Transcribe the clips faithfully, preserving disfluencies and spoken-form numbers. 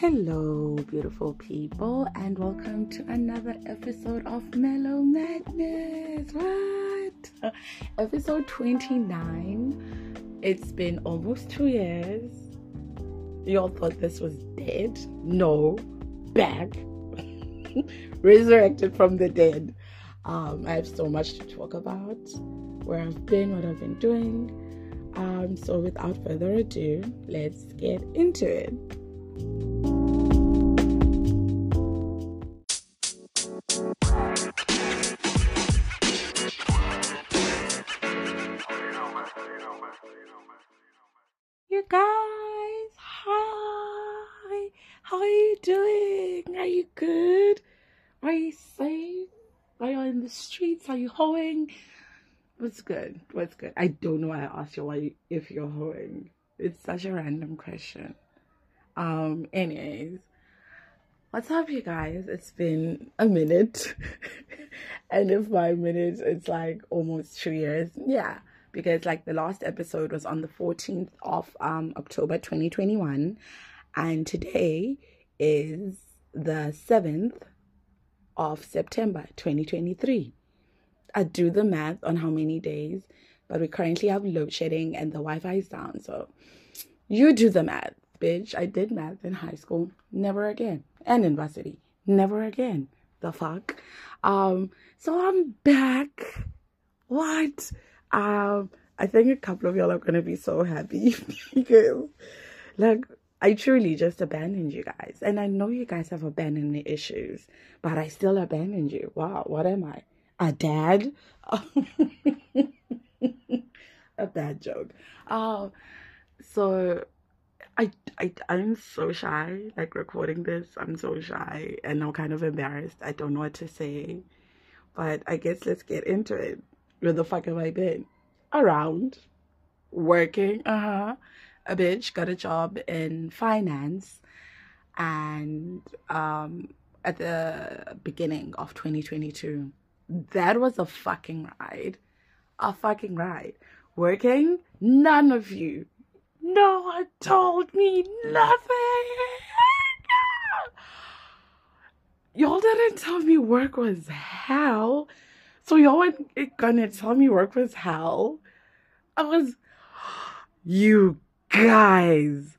Hello, beautiful people, and welcome to another episode of Mellow Madness. What? Episode twenty-nine. It's been almost two years. Y'all thought this was dead? No. Back. Resurrected from the dead. Um, I have so much to talk about. Where I've been, what I've been doing. Um, so without further ado, let's get into it. You guys, hi. How are you doing? Are you good? Are you safe? Are you in the streets? Are you hoeing? What's good? What's good? I don't know why I asked you why you, if you're hoeing. It's such a random question. Um, anyways, what's up, you guys? It's been a minute. And if by minutes, it's like almost two years. Yeah, because like the last episode was on the fourteenth of um October twenty twenty-one. And today is the seventh of September twenty twenty-three. I do the math on how many days, but we currently have load shedding and the Wi-Fi is down. So you do the math, bitch. I did math in high school. Never again. And in varsity. Never again. The fuck? Um, so I'm back. What? Um, I think a couple of y'all are gonna be so happy because like I truly just abandoned you guys. And I know you guys have abandonment issues, but I still abandoned you. Wow, what am I? A dad? A bad joke. Um, so I, I, I'm so shy, like recording this. I'm so shy and I'm kind of embarrassed. I don't know what to say, but I guess let's get into it. Where the fuck have I been? Around. Working. Uh-huh. A bitch got a job in finance. And um, at the beginning of twenty twenty-two. That was a fucking ride. A fucking ride. Working? None of you. No one told me nothing. Y'all didn't tell me work was hell. So y'all weren't gonna tell me work was hell? I was... You guys.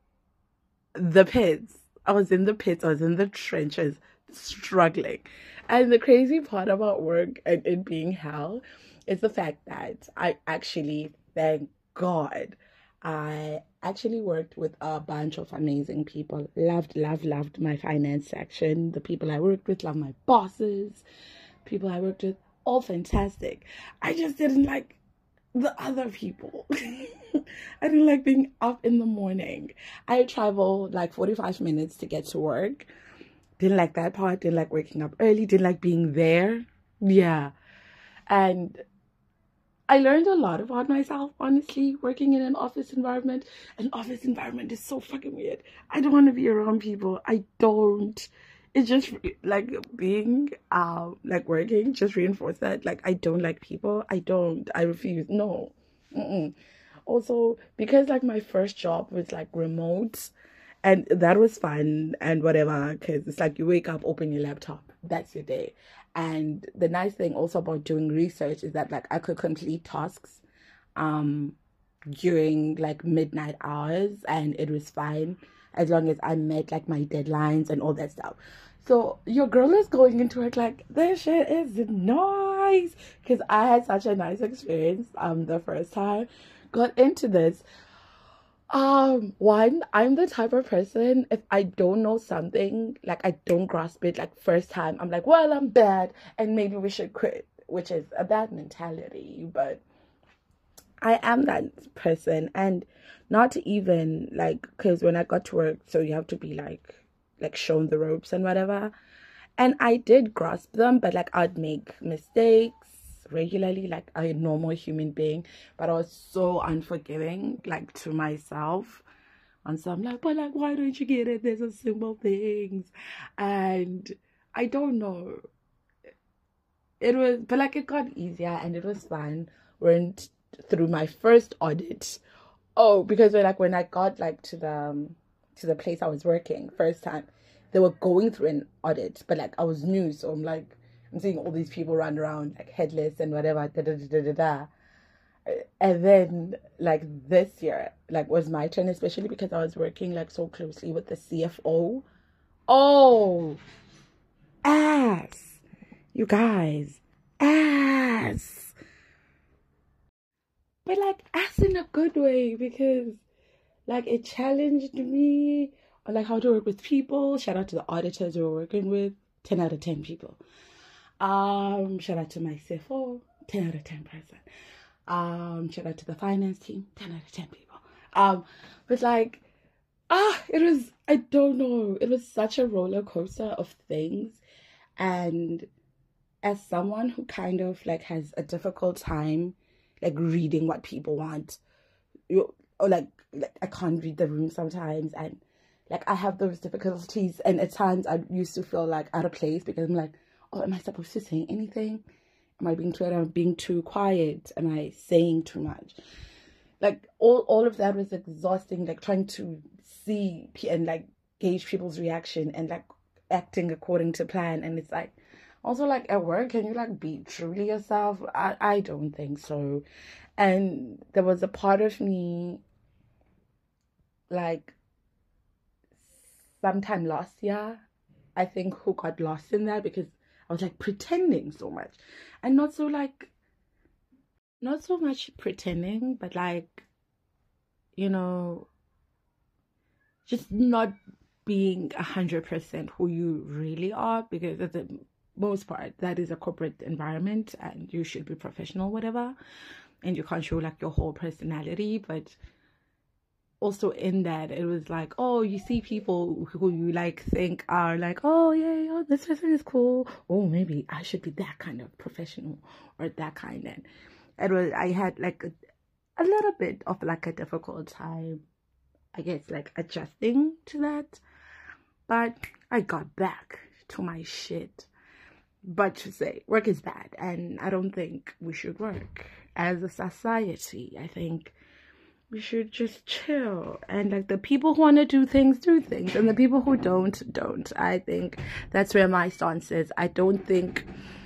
The pits. I was in the pits. I was in the trenches. Struggling. And the crazy part about work and it being hell is the fact that I actually, thank God, I actually worked with a bunch of amazing people. Loved, loved, loved my finance section. The people I worked with, loved my bosses. People I worked with, all fantastic. I just didn't like the other people. I didn't like being up in the morning. I traveled like forty-five minutes to get to work. Didn't like that part. Didn't like waking up early. Didn't like being there. Yeah. And I learned a lot about myself, honestly, working in an office environment. An office environment is so fucking weird. I don't want to be around people. I don't. It just, like, being, um, like, working just reinforced that. Like, I don't like people. I don't. I refuse. No. Mm-mm. Also, because, like, my first job was, like, remote. And that was fun and whatever, because it's like you wake up, open your laptop. That's your day. And the nice thing also about doing research is that, like, I could complete tasks um, during, like, midnight hours. And it was fine as long as I met, like, my deadlines and all that stuff. So your girl is going into work like, this shit is nice. Because I had such a nice experience um, the first time. Got into this. Um, one, I'm the type of person, if I don't know something, like I don't grasp it, like first time, I'm like, well, I'm bad, and maybe we should quit, which is a bad mentality, but I am that person, and not even, like, because when I got to work, so you have to be, like, like, shown the ropes and whatever, and I did grasp them, but, like, I'd make mistakes regularly, like a normal human being, but I was so unforgiving, like, to myself. And so I'm like, but like, why don't you get it? There's a simple things. And I don't know. It was, but like, it got easier and it was fun. Went through my first audit. Oh, because when like when I got like to the um, to the place I was working first time, they were going through an audit, but like I was new, so I'm like, I'm seeing all these people run around like headless and whatever, da da da da da da. And then like this year, like was my turn, especially because I was working like so closely with the C F O. Oh, ass, you guys, ass. But like ass in a good way, because like it challenged me on like how to work with people. Shout out to the auditors we were working with, ten out of ten people. Um, shout out to my C F O, ten out of ten person. Um, shout out to the finance team, ten out of ten people. Um, but like, ah, it was, I don't know, it was such a roller coaster of things. And as someone who kind of like has a difficult time like reading what people want, you or like, like I can't read the room sometimes, and like I have those difficulties, and at times I used to feel like out of place because I'm like, oh, am I supposed to say anything? Am I being too, am I being too quiet? Am I saying too much? Like all, all of that was exhausting, like trying to see and like gauge people's reaction and like acting according to plan. And it's like, also like at work, can you like be truly yourself? I, I don't think so. And there was a part of me like sometime last year, I think, who got lost in that because I was like pretending so much, and not so like, not so much pretending, but like, you know, just not being a hundred percent who you really are, because at the most part, that is a corporate environment and you should be professional, whatever, and you can't show like your whole personality. But also in that, it was like, oh, you see people who you like think are like, oh yeah, oh, this person is cool, oh maybe I should be that kind of professional or that kind. And it was, I had like a, a little bit of like a difficult time, I guess, like adjusting to that, but I got back to my shit. But to say, work is bad, and I don't think we should work as a society. I think we should just chill, and like the people who want to do things do things, and the people who don't don't. I think that's where my stance is. I don't think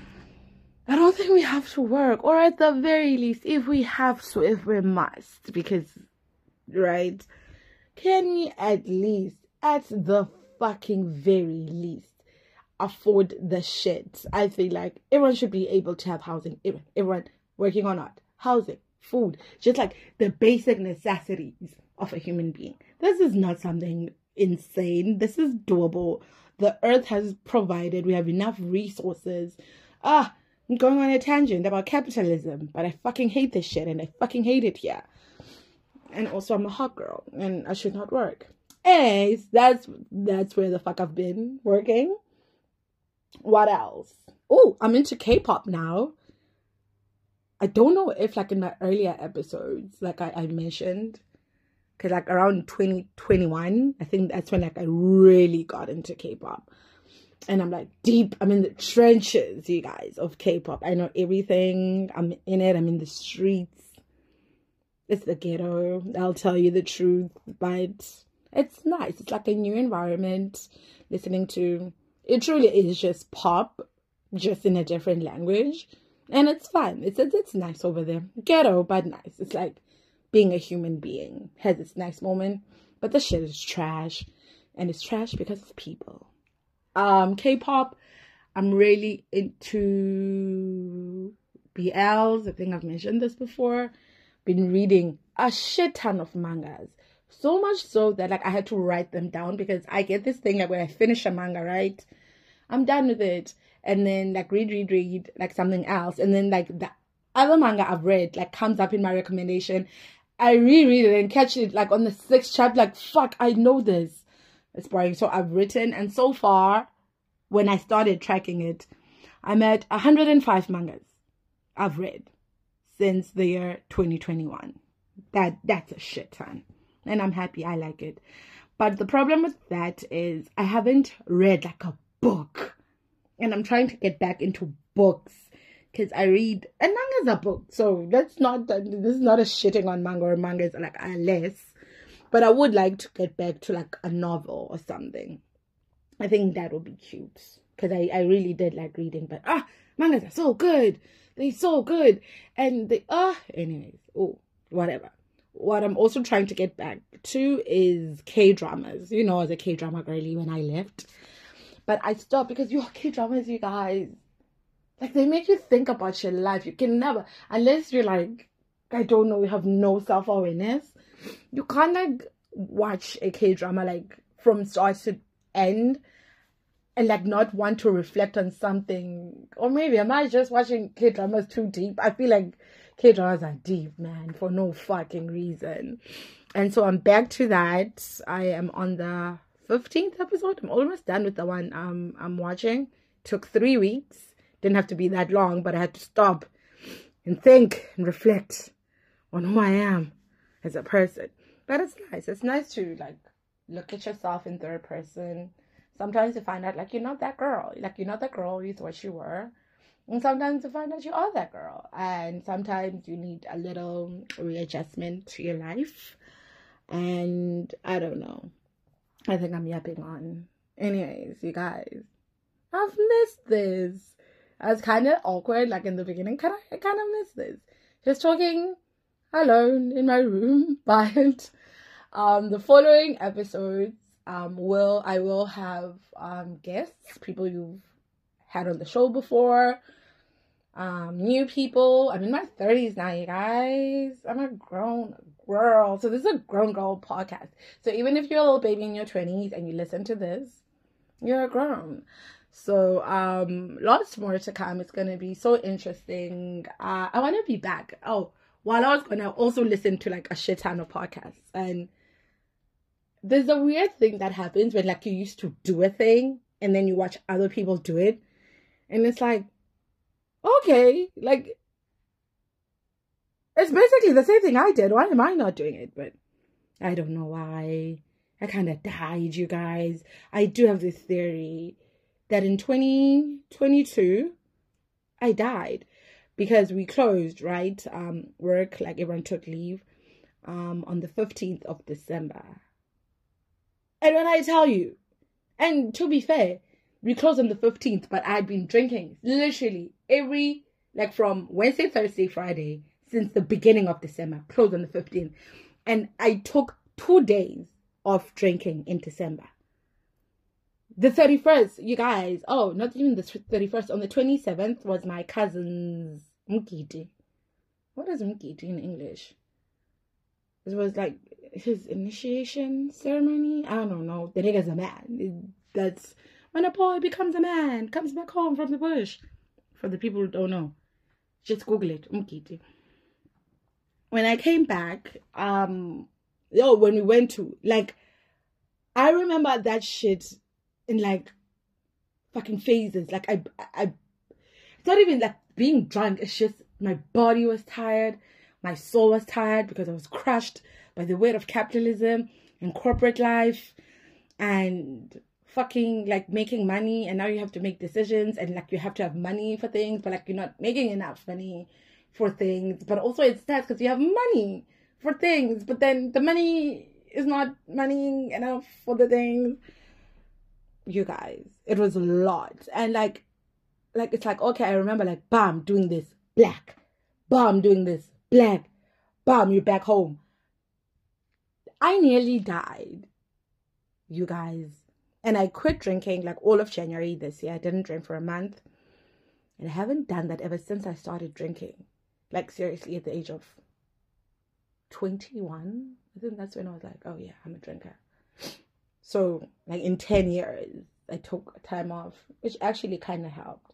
I don't think we have to work, or at the very least, if we have to, if we must, because right, can we at least, at the fucking very least, afford the shit? I feel like everyone should be able to have housing. Everyone, everyone working or not, housing, food, just like the basic necessities of a human being. This is not something insane. This is doable. The earth has provided. We have enough resources. Ah, I'm going on a tangent about capitalism, but I fucking hate this shit, and I fucking hate it here. And also, I'm a hot girl, and I should not work. Anyways, that's that's where the fuck I've been working. What else? Oh, I'm into K-pop now. I don't know if like in my earlier episodes, like I, I mentioned, because like around twenty twenty-one, I think that's when like I really got into K-pop. And I'm like deep, I'm in the trenches, you guys, of K-pop. I know everything. I'm in it. I'm in the streets. It's the ghetto. I'll tell you the truth. But it's nice. It's like a new environment. Listening to, it truly is just pop, just in a different language. And it's fun. It's, it's, it's nice over there. Ghetto, but nice. It's like being a human being. Has its nice moment. But the shit is trash. And it's trash because of people. Um, K-pop, I'm really into B Ls. I think I've mentioned this before. Been reading a shit ton of mangas. So much so that like I had to write them down, because I get this thing like when I finish a manga, right? I'm done with it. And then like read, read, read like something else. And then like the other manga I've read like comes up in my recommendation. I reread it and catch it like on the sixth chapter. Like, fuck, I know this. It's boring. So I've written, and so far, when I started tracking it, I'm at one hundred five mangas I've read since the year twenty twenty-one. That that's a shit ton. And I'm happy. I like it. But the problem with that is I haven't read like a book. And I'm trying to get back into books, because I read, and manga's a book. So let's not, this is not a shitting on manga, or manga is like a less. But I would like to get back to like a novel or something. I think that would be cute. Because I, I really did like reading. But ah, mangas are so good. They're so good. And they, ah, anyways. Oh, whatever. What I'm also trying to get back to is K-dramas. You know, as a K-drama girly when I left. But I stopped because your K-dramas, you guys, like, they make you think about your life. You can never, unless you're like, I don't know, you have no self-awareness. You can't, like, watch a K-drama, like, from start to end and, like, not want to reflect on something. Or maybe am I just watching K-dramas too deep? I feel like K-dramas are deep, man, for no fucking reason. And so I'm back to that. I am on the fifteenth episode. I'm almost done with the one um, I'm watching. Took three weeks. Didn't have to be that long, but I had to stop and think and reflect on who I am as a person. But it's nice. It's nice to, like, look at yourself in third person. Sometimes you find out, like, you're not that girl. Like, you're not that girl you thought you were. And sometimes you find out you are that girl. And sometimes you need a little readjustment to your life. And I don't know. I think I'm yapping on. Anyways, you guys, I've missed this. I was kind of awkward, like, in the beginning. Kind of, I kind of missed this. Just talking alone in my room. But um, the following episodes, um, will I will have um guests, people you've had on the show before, um, new people. I'm in my thirties now, you guys. I'm a grown girl. So this is a grown girl podcast. So even if you're a little baby in your twenties and you listen to this, you're a grown. So um, lots more to come. It's going to be so interesting. Uh, I want to be back. Oh, while I was going to also listen to like a shit ton of podcasts. And there's a weird thing that happens when like you used to do a thing and then you watch other people do it. And it's like, okay, like, it's basically the same thing I did. Why am I not doing it? But I don't know why. I kind of died, you guys. I do have this theory that in twenty twenty-two, I died because we closed, right? Um, work, like everyone took leave um, on the fifteenth of December. And when I tell you, and to be fair, we closed on the fifteenth, but I'd been drinking literally every, like from Wednesday, Thursday, Friday, since the beginning of December, closed on the fifteenth. And I took two days of drinking in December. The thirty-first, you guys, oh, not even the thirty-first, on the twenty-seventh was my cousin's Mkiti. What is Mkiti in English? It was like his initiation ceremony. I don't know. The nigga's a man. That's when a boy becomes a man, comes back home from the bush. For the people who don't know, just Google it, Mkiti. When I came back, um, oh, when we went to, like, I remember that shit in like fucking phases. Like I, I, it's not even like being drunk. It's just my body was tired, my soul was tired because I was crushed by the weight of capitalism and corporate life, and fucking like making money. And now you have to make decisions, and like you have to have money for things, but like you're not making enough money for things. But also it's sad because you have money for things, but then the money is not money enough for the things. You guys, it was a lot. And like, like it's like, okay, I remember like, bam, doing this, black, bam, doing this, black, bam, you're back home. I nearly died, you guys. And I quit drinking like all of January this year. I didn't drink for a month. And I haven't done that ever since I started drinking. Like seriously, at the age of twenty-one. I think that's when I was like, oh yeah, I'm a drinker. So, like, in ten years, I took time off, which actually kind of helped.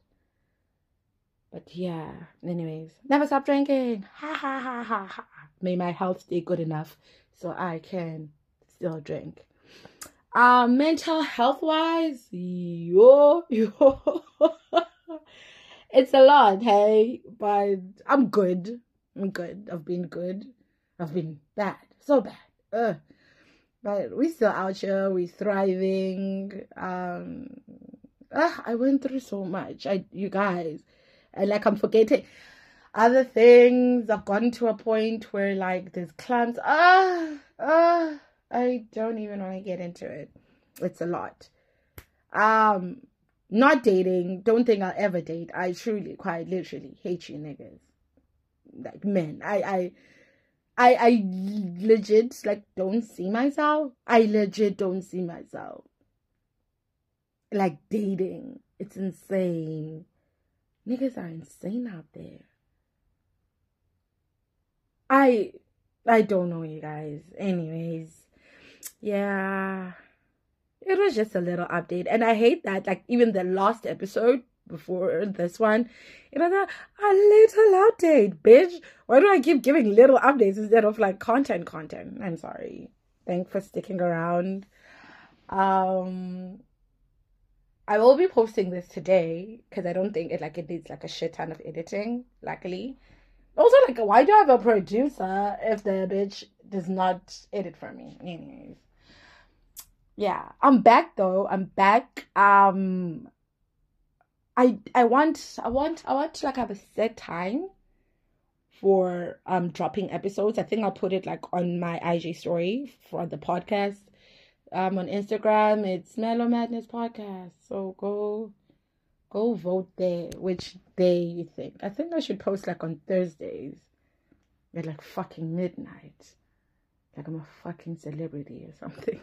But, yeah, anyways, never stop drinking. Ha, ha, ha, ha, ha. May my health stay good enough so I can still drink. Um, mental health-wise, yo, yo. It's a lot, hey? But I'm good. I'm good. I've been good. I've been bad. So bad. Ugh. But we still out here, we thriving. Um, ah, I went through so much. I, you guys, and like I'm forgetting other things. I've gotten to a point where like there's clans. Ah, ah, I don't even want to get into it. It's a lot. Um, not dating. Don't think I'll ever date. I truly, quite literally hate you niggas. Like men. I, I, I, I legit like don't see myself. I legit don't see myself like dating. It's insane. Niggas are insane out there. I, I don't know, you guys. Anyways, yeah. It was just a little update. And I hate that, like, even the last episode before this one, you know, the, a little update, bitch. Why do I keep giving little updates instead of, like, content content? I'm sorry. Thanks for sticking around. Um, I will be posting this today because I don't think it, like, it needs, like, a shit ton of editing, luckily. Also, like, why do I have a producer if the bitch does not edit for me? Anyways. Yeah, I'm back though. I'm back. Um, I I want I want I want to like have a set time for um dropping episodes. I think I'll put it like on my I G story for the podcast. Um, on Instagram, it's Mellow Madness Podcast. So go go vote there. Which day you think? I think I should post like on Thursdays at like fucking midnight, like I'm a fucking celebrity or something.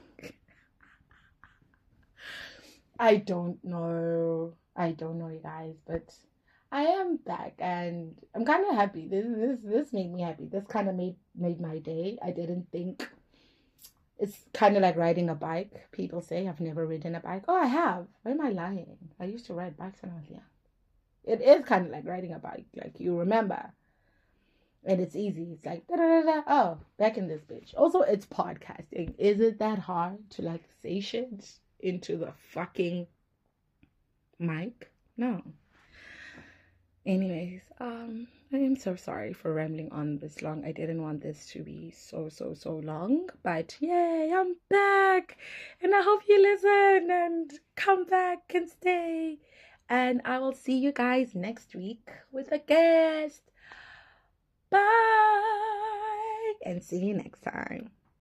I don't know. I don't know, you guys, but I am back and I'm kind of happy. This this this made me happy. This kind of made made my day. I didn't think. It's kind of like riding a bike. People say I've never ridden a bike. Oh, I have. Why am I lying? I used to ride bikes when I was young. It is kind of like riding a bike. Like you remember. And it's easy. It's like, da, da, da, da. Oh, back in this bitch. Also, it's podcasting. Is it that hard to like say shit into the fucking mic? No. Anyways, um, I am so sorry for rambling on this long. I didn't want this to be so, so, so long. But yay, I'm back. And I hope you listen and come back and stay. And I will see you guys next week with a guest. Bye. And see you next time.